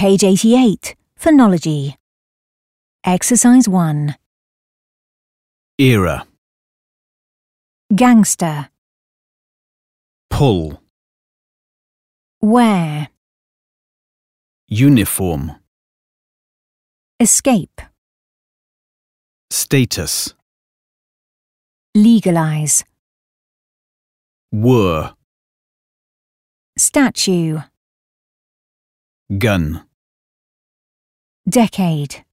Page 88. Phonology. Exercise 1. Era. Gangster. Pull. Wear. Uniform. Escape. Status. Legalize. Were. Statue. Gun. Decade.